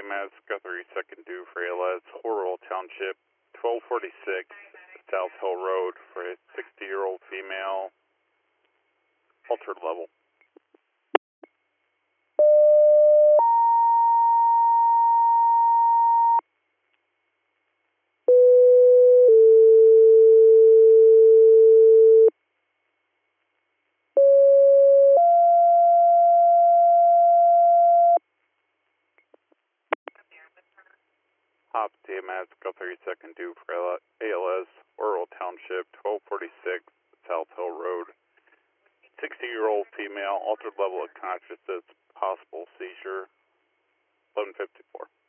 TMS, got 32nd due for ALS, Horrell Township, 1246 South Hill Road for a 60-year-old female, altered level. Hop TMS, got 32nd due for ALS, Horrell Township, 1246 South Hill Road, 60-year-old female, altered level of consciousness, possible seizure, 1154.